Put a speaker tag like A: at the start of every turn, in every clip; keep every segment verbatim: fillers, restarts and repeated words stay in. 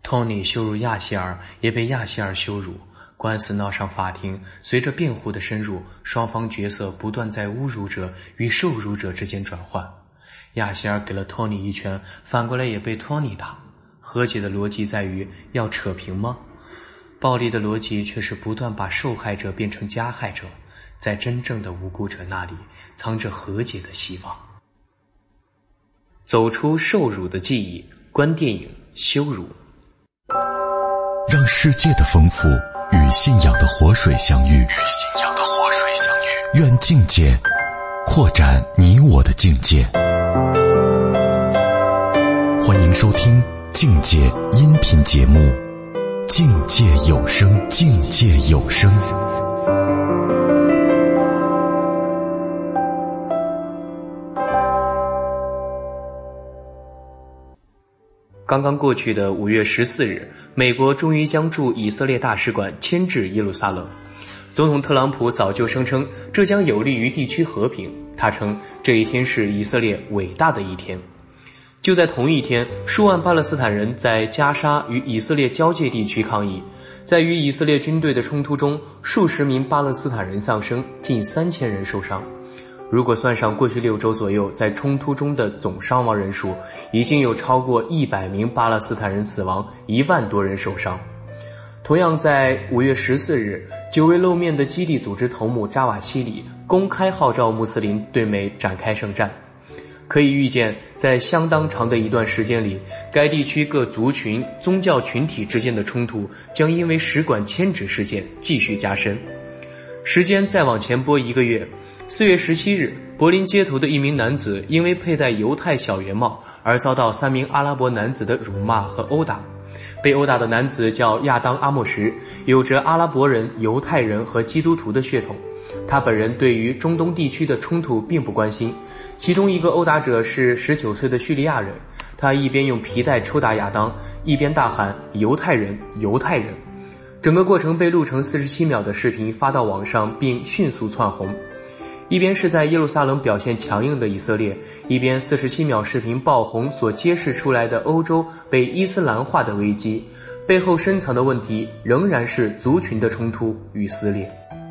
A: 托尼羞辱亚希尔，也被亚希尔羞辱，官司闹上法庭。随着辩护的深入，双方角色不断在侮辱者与受辱者之间转换。亚希尔给了托尼一拳，反过来也被托尼打。和解的逻辑在于要扯平吗？暴力的逻辑却是不断把受害者变成加害者，在真正的无辜者那里藏着和解的希望。走出受辱的记忆，观电影《羞辱》。
B: 让世界的丰富与信仰的活水相遇，与信仰的活水相遇。愿境界扩展你我的境界。欢迎收听境界音频节目《境界有声》，境界有声。
A: 刚刚过去的五月十四日，美国终于将驻以色列大使馆迁至耶路撒冷。总统特朗普早就声称这将有利于地区和平，他称这一天是以色列伟大的一天。就在同一天，数万巴勒斯坦人在加沙与以色列交界地区抗议，在与以色列军队的冲突中，数十名巴勒斯坦人丧生，近三千人受伤。如果算上过去六周左右在冲突中的总伤亡人数，已经有超过一百名巴勒斯坦人死亡，一万多人受伤。同样在五月十四日，久未露面的基地组织头目扎瓦希里公开号召穆斯林对美展开圣战。可以预见，在相当长的一段时间里，该地区各族群、宗教群体之间的冲突将因为使馆迁址事件继续加深。时间再往前拨一个月，四月十七日，柏林街头的一名男子因为佩戴犹太小圆帽而遭到三名阿拉伯男子的辱骂和殴打。被殴打的男子叫亚当·阿莫什，有着阿拉伯人、犹太人和基督徒的血统。他本人对于中东地区的冲突并不关心。其中一个殴打者是十九岁的叙利亚人，他一边用皮带抽打亚当，一边大喊犹太人，犹太人。整个过程被录成四十七秒的视频发到网上，并迅速窜红。一边是在耶路撒冷表现强硬的以色列，一边四十七秒视频爆红所揭示出来的欧洲被伊斯兰化的危机，背后深藏的问题仍然是族群的冲突与撕裂。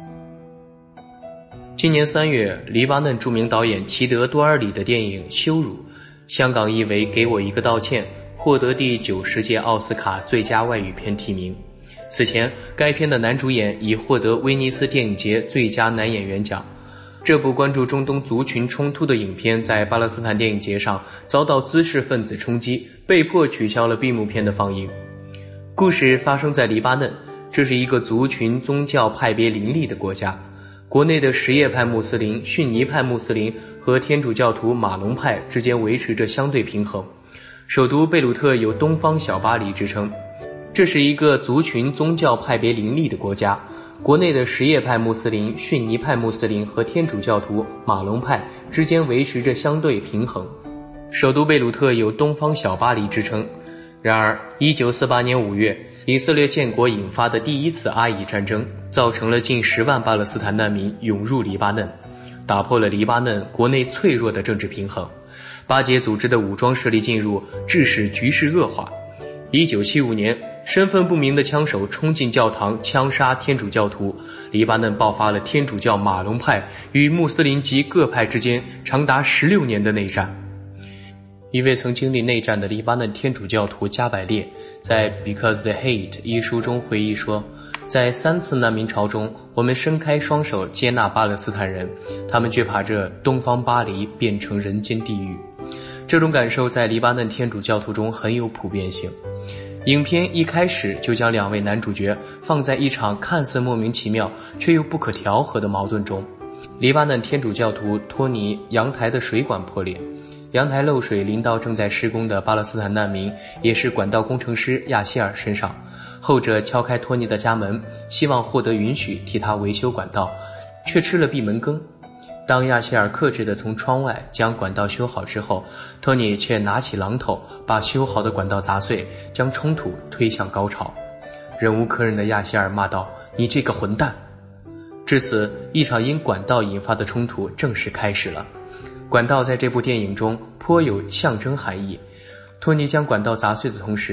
A: 今年三月，黎巴嫩著名导演齐德·多尔里的电影《羞辱》，香港译为《给我一个道歉》，获得第九十届奥斯卡最佳外语片提名。此前，该片的男主演已获得威尼斯电影节最佳男演员奖。这部关注中东族群冲突的影片在巴勒斯坦电影节上遭到知识分子冲击，被迫取消了闭幕片的放映。故事发生在黎巴嫩，这是一个族群宗教派别林立的国家。国内的什叶派穆斯林、逊尼派穆斯林和天主教徒马龙派之间维持着相对平衡。首都贝鲁特有东方小巴黎之称。这是一个族群宗教派别林立的国家，国内的什叶派穆斯林、逊尼派穆斯林和天主教徒马龙派之间维持着相对平衡。首都贝鲁特有东方小巴黎之称。然而一九四八年五月，以色列建国引发的第一次阿以战争造成了近十万巴勒斯坦难民涌入黎巴嫩，打破了黎巴嫩国内脆弱的政治平衡。巴解组织的武装势力进入，致使局势恶化。一九七五年，身份不明的枪手冲进教堂枪杀天主教徒，黎巴嫩爆发了天主教马龙派与穆斯林及各派之间长达十六年的内战。一位曾经历内战的黎巴嫩天主教徒加百列在 Because They Hate 一书中回忆说，在三次难民潮中，我们伸开双手接纳巴勒斯坦人，他们却把这东方巴黎变成人间地狱。这种感受在黎巴嫩天主教徒中很有普遍性。影片一开始就将两位男主角放在一场看似莫名其妙却又不可调和的矛盾中。黎巴嫩天主教徒托尼阳台的水管破裂，阳台漏水淋到正在施工的巴勒斯坦难民，也是管道工程师亚希尔身上。后者敲开托尼的家门，希望获得允许替他维修管道，却吃了闭门羹。当亚希尔克制地从窗外将管道修好之后，托尼却拿起榔头把修好的管道砸碎，将冲突推向高潮。忍无可忍的亚希尔骂道：“你这个混蛋！”至此，一场因管道引发的冲突正式开始了。管道在这部电影中颇有象征含义。托尼将管道砸碎的同时，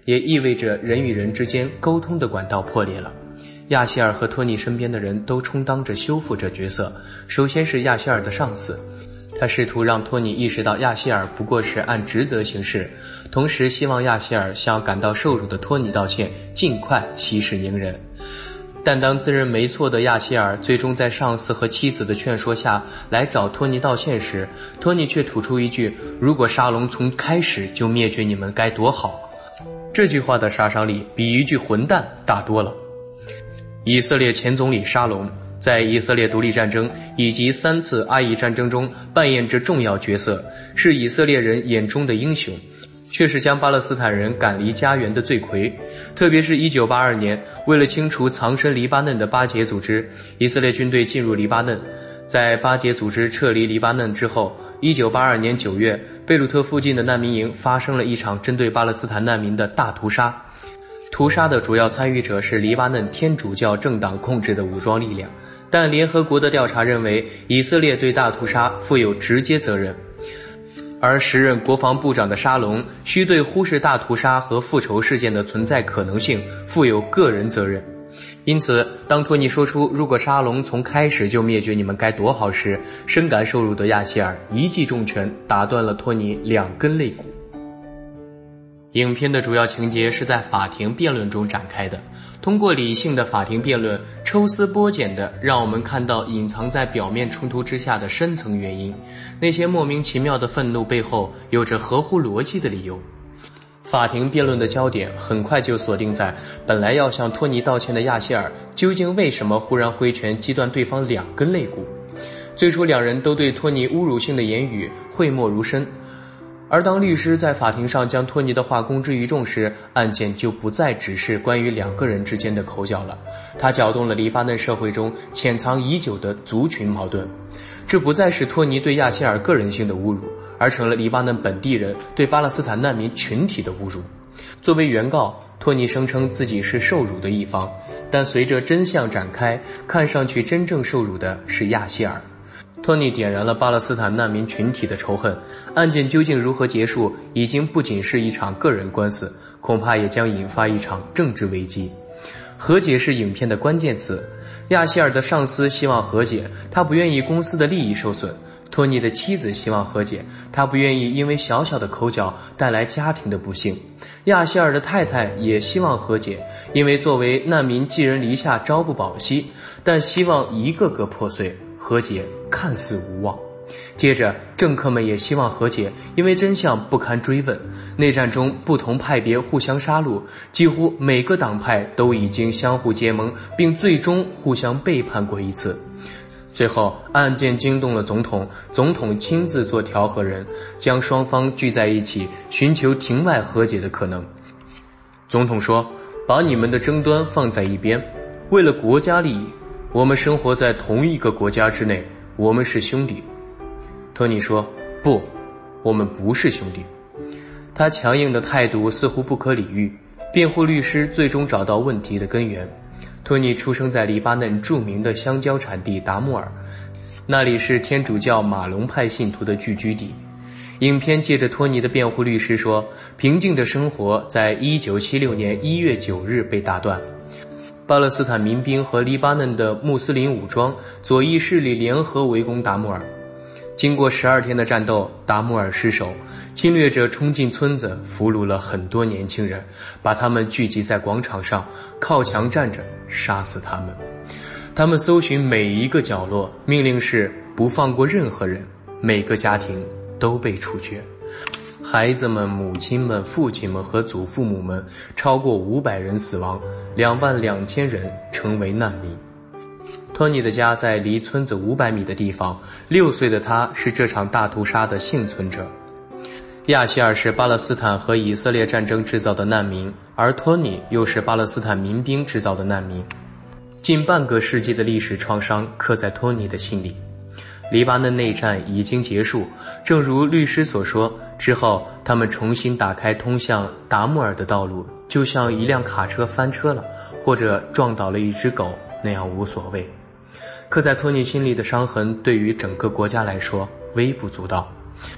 A: 也意味着人与人之间沟通的管道破裂了。亚希尔和托尼身边的人都充当着修复者角色。首先是亚希尔的上司，他试图让托尼意识到亚希尔不过是按职责行事，同时希望亚希尔向感到受辱的托尼道歉，尽快息事宁人。但当自认没错的亚希尔最终在上司和妻子的劝说下来找托尼道歉时，托尼却吐出一句：如果沙龙从开始就灭绝你们该多好。这句话的杀伤力比一句混蛋大多了。以色列前总理沙龙在以色列独立战争以及三次阿以战争中扮演着重要角色，是以色列人眼中的英雄，却是将巴勒斯坦人赶离家园的罪魁。特别是一九八二年，为了清除藏身黎巴嫩的巴解组织，以色列军队进入黎巴嫩。在巴解组织撤离黎巴嫩之后，一九八二年九月，贝鲁特附近的难民营发生了一场针对巴勒斯坦难民的大屠杀。屠杀的主要参与者是黎巴嫩天主教政党控制的武装力量，但联合国的调查认为，以色列对大屠杀负有直接责任。而时任国防部长的沙龙需对忽视大屠杀和复仇事件的存在可能性负有个人责任。因此，当托尼说出如果沙龙从开始就灭绝你们该多好时，深感受辱的亚希尔一记重拳打断了托尼两根肋骨。影片的主要情节是在法庭辩论中展开的，通过理性的法庭辩论，抽丝剥茧的让我们看到隐藏在表面冲突之下的深层原因，那些莫名其妙的愤怒背后有着合乎逻辑的理由。法庭辩论的焦点很快就锁定在本来要向托尼道歉的亚希尔究竟为什么忽然挥拳击断对方两根肋骨。最初两人都对托尼侮辱性的言语讳莫如深，而当律师在法庭上将托尼的话公之于众时，案件就不再只是关于两个人之间的口角了，它搅动了黎巴嫩社会中潜藏已久的族群矛盾。这不再是托尼对亚希尔个人性的侮辱，而成了黎巴嫩本地人对巴勒斯坦难民群体的侮辱。作为原告，托尼声称自己是受辱的一方，但随着真相展开，看上去真正受辱的是亚希尔。托尼点燃了巴勒斯坦难民群体的仇恨，案件究竟如何结束，已经不仅是一场个人官司，恐怕也将引发一场政治危机。和解是影片的关键词，亚希尔的上司希望和解，他不愿意公司的利益受损；托尼的妻子希望和解，他不愿意因为小小的口角带来家庭的不幸。亚希尔的太太也希望和解，因为作为难民寄人篱下朝不保夕，但希望一个个破碎，和解看似无望。接着政客们也希望和解，因为真相不堪追问。内战中不同派别互相杀戮，几乎每个党派都已经相互结盟，并最终互相背叛过一次。最后案件惊动了总统，总统亲自做调和人，将双方聚在一起，寻求庭外和解的可能。总统说，把你们的争端放在一边，为了国家利益，我们生活在同一个国家之内，我们是兄弟。托尼说，不，我们不是兄弟。他强硬的态度似乎不可理喻，辩护律师最终找到问题的根源。托尼出生在黎巴嫩著名的香蕉产地达穆尔，那里是天主教马龙派信徒的聚居地。影片借着托尼的辩护律师说，平静的生活在一九七六年一月九日被打断。巴勒斯坦民兵和黎巴嫩的穆斯林武装左翼势力联合围攻达穆尔。经过十二天的战斗，达穆尔失守，侵略者冲进村子，俘虏了很多年轻人，把他们聚集在广场上，靠墙站着，杀死他们。他们搜寻每一个角落，命令是不放过任何人，每个家庭都被处决。孩子们、母亲们、父亲们和祖父母们，超过五百人死亡，两万两千人成为难民。托尼的家在离村子五百米的地方，六岁的他是这场大屠杀的幸存者。亚希尔是巴勒斯坦和以色列战争制造的难民，而托尼又是巴勒斯坦民兵制造的难民。近半个世纪的历史创伤刻在托尼的心里。黎巴嫩内战已经结束，正如律师所说，之后他们重新打开通向达穆尔的道路，就像一辆卡车翻车了，或者撞倒了一只狗那样无所谓。刻在托尼心里的伤痕对于整个国家来说微不足道。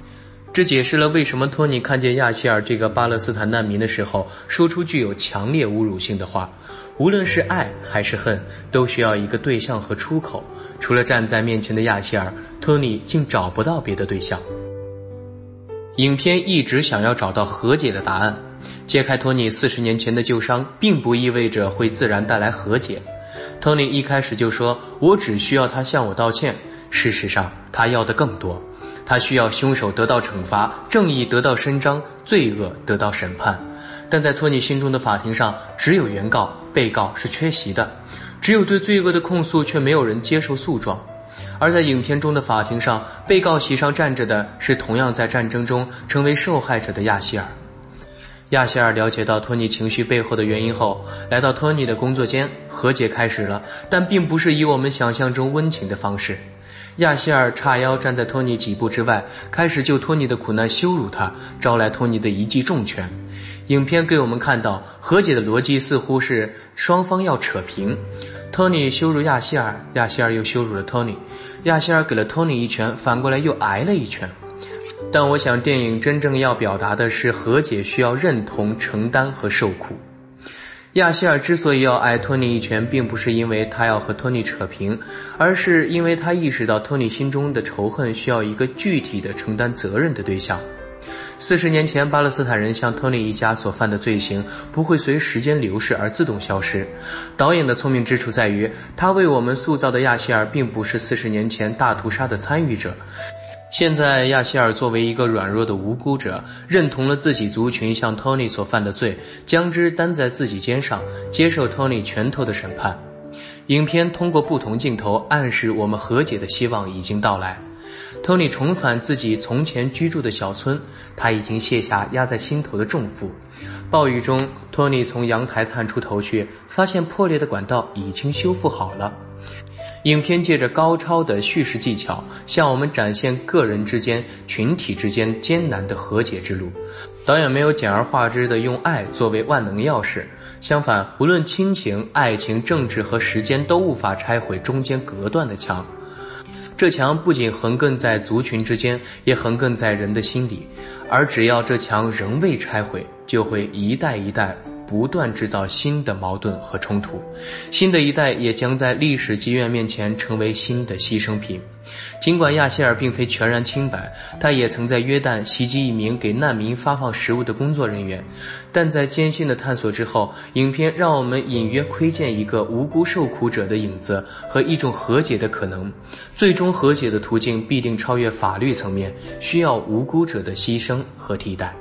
A: 这解释了为什么托尼看见亚希尔这个巴勒斯坦难民的时候，说出具有强烈侮辱性的话。无论是爱还是恨，都需要一个对象和出口。除了站在面前的亚希尔，托尼竟找不到别的对象。影片一直想要找到和解的答案，揭开托尼四十年前的旧伤，并不意味着会自然带来和解。托尼一开始就说，我只需要他向我道歉。事实上，他要的更多。他需要凶手得到惩罚，正义得到伸张，罪恶得到审判。但在托尼心中的法庭上，只有原告，被告是缺席的，只有对罪恶的控诉，却没有人接受诉状。而在影片中的法庭上，被告席上站着的是同样在战争中成为受害者的亚希尔。亚希尔了解到托尼情绪背后的原因后，来到托尼的工作间，和解开始了，但并不是以我们想象中温情的方式。亚希尔叉腰站在托尼几步之外，开始就托尼的苦难羞辱他，招来托尼的一记重拳。影片给我们看到，和解的逻辑似乎是双方要扯平。托尼羞辱亚希尔，亚希尔又羞辱了托尼，亚希尔给了托尼一拳，反过来又挨了一拳。但我想电影真正要表达的是，和解需要认同、承担和受苦。亚希尔之所以要挨托尼一拳，并不是因为他要和托尼扯平，而是因为他意识到托尼心中的仇恨需要一个具体的承担责任的对象。四十年前，巴勒斯坦人向托尼一家所犯的罪行不会随时间流逝而自动消失。导演的聪明之处在于，他为我们塑造的亚希尔并不是四十年前大屠杀的参与者。现在亚希尔作为一个软弱的无辜者，认同了自己族群向托尼所犯的罪，将之担在自己肩上，接受托尼拳头的审判。影片通过不同镜头暗示我们和解的希望已经到来。托尼重返自己从前居住的小村，他已经卸下压在心头的重负。暴雨中，托尼从阳台探出头去，发现破裂的管道已经修复好了。影片借着高超的叙事技巧，向我们展现个人之间、群体之间艰难的和解之路。导演没有简而化之地用爱作为万能钥匙，相反，无论亲情、爱情、政治和时间都无法拆毁中间隔断的墙。这墙不仅横亘在族群之间，也横亘在人的心里，而只要这墙仍未拆毁，就会一代一代不断制造新的矛盾和冲突，新的一代也将在历史积怨面前成为新的牺牲品。尽管亚希尔并非全然清白，他也曾在约旦袭击一名给难民发放食物的工作人员，但在艰辛的探索之后，影片让我们隐约窥见一个无辜受苦者的影子和一种和解的可能。最终和解的途径必定超越法律层面，需要无辜者的牺牲和替代。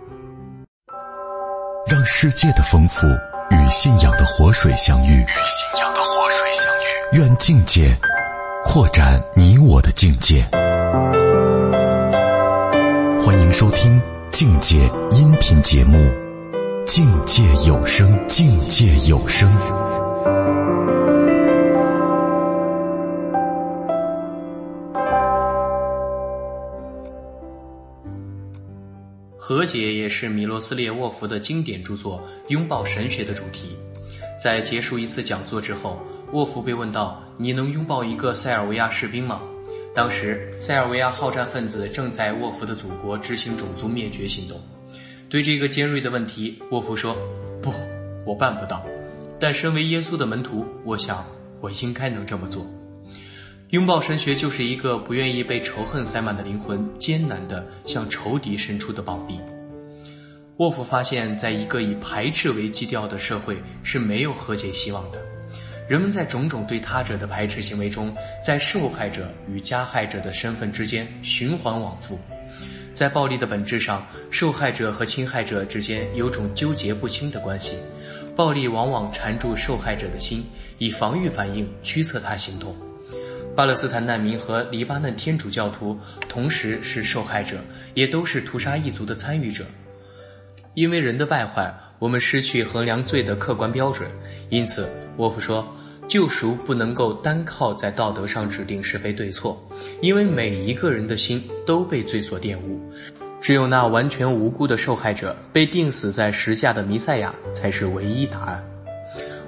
B: 让世界的丰富与信仰的活水相遇，与信仰的活水相遇。愿境界扩展你我的境界。欢迎收听境界音频节目《境界有声》，境界有声。
A: 和解也是米洛斯列沃夫的经典著作《拥抱神学》的主题。在结束一次讲座之后，沃夫被问到：“你能拥抱一个塞尔维亚士兵吗？”当时，塞尔维亚好战分子正在沃夫的祖国执行种族灭绝行动。对这个尖锐的问题，沃夫说：“不，我办不到。但身为耶稣的门徒，我想我应该能这么做。”拥抱神学就是一个不愿意被仇恨塞满的灵魂艰难地向仇敌伸出的宝臂。沃夫发现，在一个以排斥为基调的社会是没有和解希望的。人们在种种对他者的排斥行为中，在受害者与加害者的身份之间循环往复。在暴力的本质上，受害者和侵害者之间有种纠结不清的关系。暴力往往缠住受害者的心，以防御反应驱策他行动。巴勒斯坦难民和黎巴嫩天主教徒同时是受害者，也都是屠杀一族的参与者。因为人的败坏，我们失去衡量罪的客观标准，因此沃夫说，救赎不能够单靠在道德上指定是非对错，因为每一个人的心都被罪所玷污，只有那完全无辜的受害者被钉死在十架的弥赛亚才是唯一答案。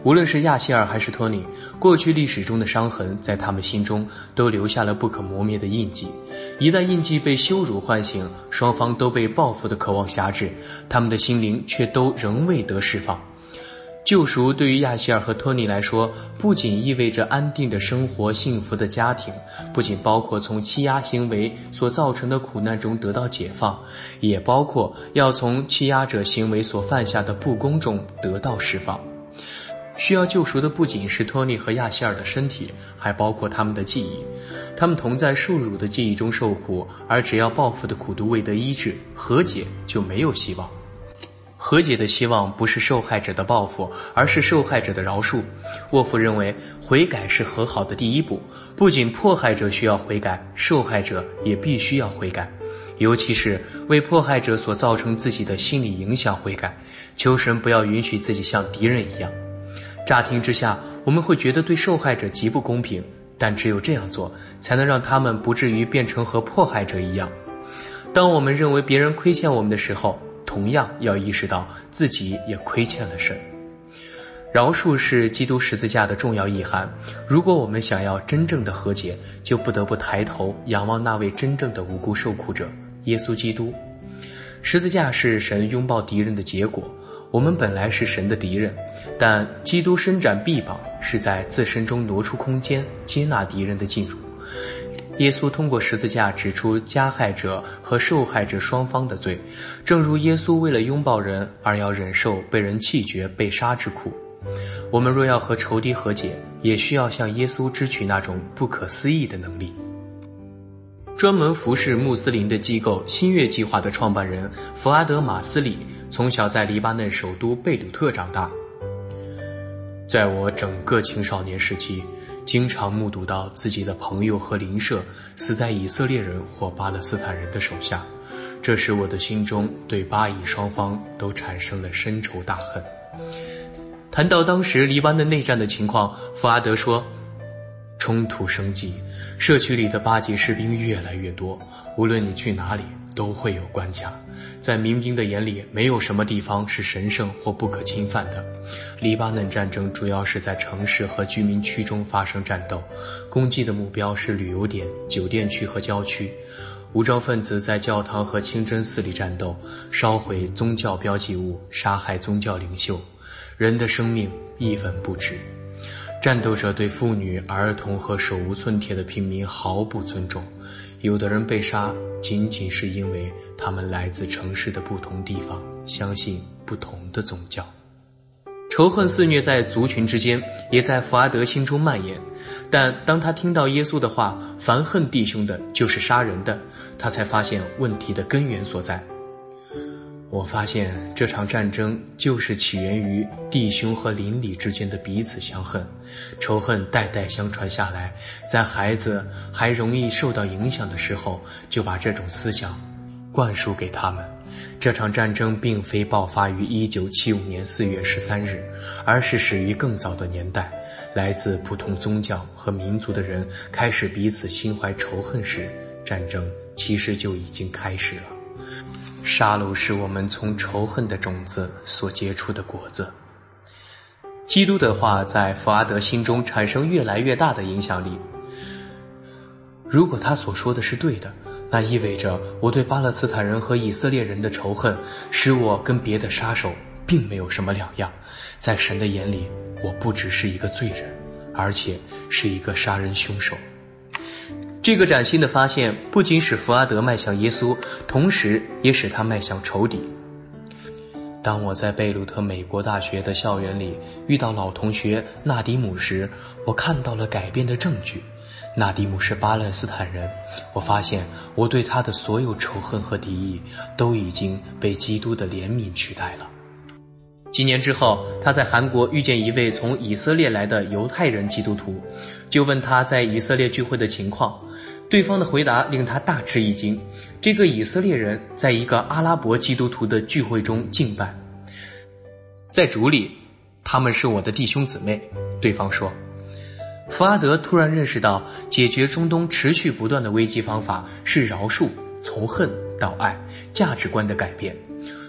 A: 无论是亚希尔还是托尼，过去历史中的伤痕在他们心中都留下了不可磨灭的印记。一旦印记被羞辱唤醒，双方都被报复的渴望辖制，他们的心灵却都仍未得释放。救赎对于亚希尔和托尼来说，不仅意味着安定的生活、幸福的家庭，不仅包括从欺压行为所造成的苦难中得到解放，也包括要从欺压者行为所犯下的不公中得到释放。需要救赎的不仅是托尼和亚希尔的身体，还包括他们的记忆。他们同在受辱的记忆中受苦，而只要报复的苦毒未得医治，和解就没有希望。和解的希望不是受害者的报复，而是受害者的饶恕。沃夫认为，悔改是和好的第一步，不仅迫害者需要悔改，受害者也必须要悔改，尤其是为迫害者所造成自己的心理影响悔改。求神不要允许自己像敌人一样。乍听之下，我们会觉得对受害者极不公平，但只有这样做，才能让他们不至于变成和迫害者一样。当我们认为别人亏欠我们的时候，同样要意识到自己也亏欠了神。饶恕是基督十字架的重要意涵。如果我们想要真正的和解，就不得不抬头仰望那位真正的无辜受苦者耶稣基督。十字架是神拥抱敌人的结果。我们本来是神的敌人，但基督伸展臂膀，是在自身中挪出空间，接纳敌人的进入。耶稣通过十字架指出加害者和受害者双方的罪，正如耶稣为了拥抱人而要忍受被人弃绝、被杀之苦。我们若要和仇敌和解，也需要向耶稣支取那种不可思议的能力。专门服侍穆斯林的机构新月计划的创办人弗阿德·马斯里从小在黎巴嫩首都贝鲁特长大。在我整个青少年时期，经常目睹到自己的朋友和邻舍死在以色列人或巴勒斯坦人的手下，这使我的心中对巴以双方都产生了深仇大恨。谈到当时黎巴嫩内战的情况，弗阿德说，冲突升级，社区里的巴结士兵越来越多，无论你去哪里都会有关卡。在民兵的眼里，没有什么地方是神圣或不可侵犯的。黎巴嫩战争主要是在城市和居民区中发生战斗，攻击的目标是旅游点、酒店区和郊区。无招分子在教堂和清真寺里战斗，烧毁宗教标记物，杀害宗教领袖，人的生命一文不值。战斗者对妇女、儿童和手无寸铁的平民毫不尊重，有的人被杀仅仅是因为他们来自城市的不同地方，相信不同的宗教。仇恨肆虐在族群之间，也在弗阿德心中蔓延。但当他听到耶稣的话，凡恨弟兄的就是杀人的，他才发现问题的根源所在。我发现这场战争就是起源于弟兄和邻里之间的彼此相恨，仇恨代代相传下来，在孩子还容易受到影响的时候，就把这种思想灌输给他们。这场战争并非爆发于一九七五年四月十三日，而是始于更早的年代。来自不同宗教和民族的人开始彼此心怀仇恨时，战争其实就已经开始了。杀戮是我们从仇恨的种子所结出的果子。基督的话在弗阿德心中产生越来越大的影响力。如果他所说的是对的，那意味着我对巴勒斯坦人和以色列人的仇恨使我跟别的杀手并没有什么两样。在神的眼里，我不只是一个罪人，而且是一个杀人凶手。这个崭新的发现不仅使弗阿德迈向耶稣，同时也使他迈向仇敌。当我在贝鲁特美国大学的校园里遇到老同学纳迪姆时，我看到了改变的证据。纳迪姆是巴勒斯坦人，我发现我对他的所有仇恨和敌意都已经被基督的怜悯取代了。几年之后，他在韩国遇见一位从以色列来的犹太人基督徒，就问他在以色列聚会的情况。对方的回答令他大吃一惊，这个以色列人在一个阿拉伯基督徒的聚会中敬拜。在主里，他们是我的弟兄姊妹，对方说。弗阿德突然认识到，解决中东持续不断的危机方法是饶恕，从恨到爱，价值观的改变。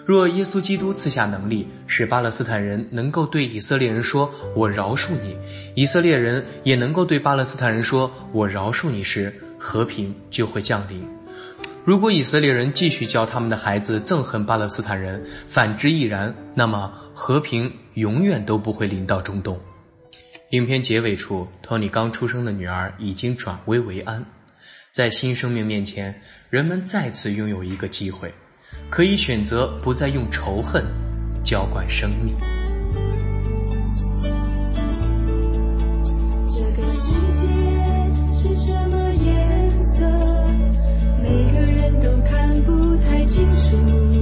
A: 若耶稣基督赐下能力，使巴勒斯坦人能够对以色列人说我饶恕你，以色列人也能够对巴勒斯坦人说我饶恕你时，和平就会降临。如果以色列人继续教他们的孩子憎恨巴勒斯坦人，反之亦然，那么和平永远都不会临到中东。影片结尾处，托尼刚出生的女儿已经转危为安。在新生命面前，人们再次拥有一个机会，可以选择不再用仇恨浇灌生命。
C: 这个世界是什么颜色？每个人都看不太清楚。